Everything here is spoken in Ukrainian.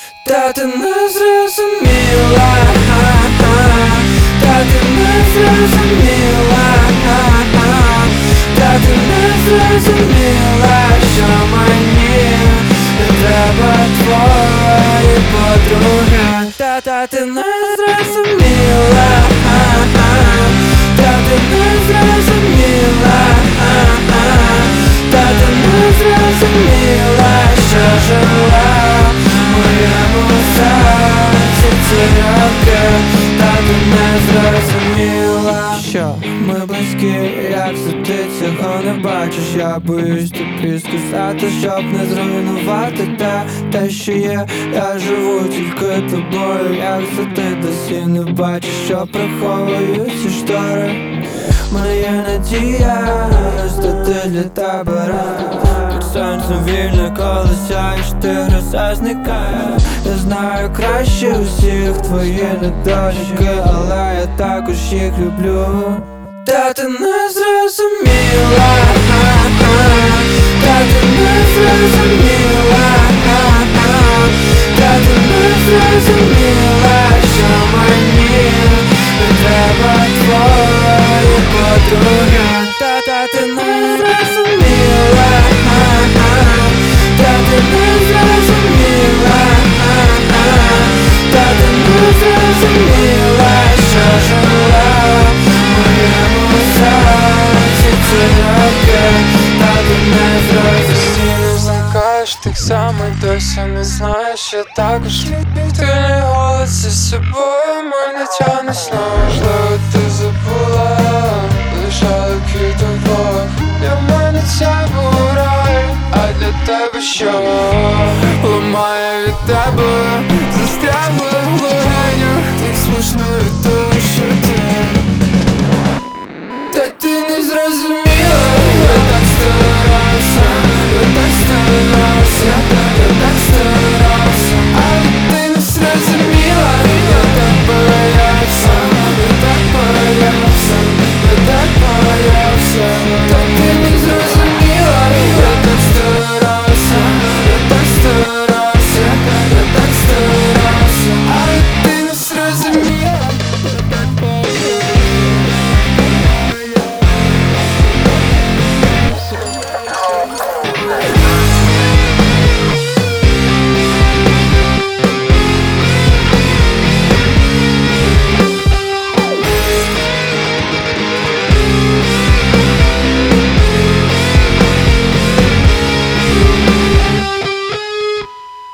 Та ти не зрозуміла, та ти не зрозуміла, та ти не зрозуміла, що мені не треба твої подруги. Та ти не зрозуміла, та ти не зрозуміла, та ти не зрозуміла, що жила в моєму серці ці роки. Та ти не зрозуміла, що ми близькі, як ти цього не бачиш. Я боюсь тобі сказати, щоб не зруйнувати те, що є. Я живу тільки тобою, як ти досі не бачиш, що приховують ці штори. Мене є надія, стати для тебе рад. Як сонцем вільне, коли сяєш, ти гроза зникає. Я знаю краще усіх твої недоліки, але я також їх люблю. Та ти не зрозуміла, та ти не зрозуміла, та ти не зрозуміла, що мені не треба твої подруги. Та ти не зрозуміла, та ти не зрозуміла, та ти не зрозуміла, що жила в моєму серці ці роки. Та ти не зрозуміла. Зникаєш так само, досі не знаєш, я також. Ти не голос із собою, мене тягне знову. Можливо, ти забула, лишала квіток. Для мене це був рай, а для тебе що? Ламає від тебе, застрягла в легенях. Так смішно від тебе.